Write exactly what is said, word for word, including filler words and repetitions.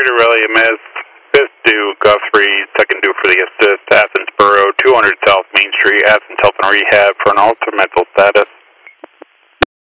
Roger, Rally Miss. Fifth due, Guthrie. Second due for the assist. Athens Borough, two hundred South Main Street. Athens Health and Rehab for an altered mental status.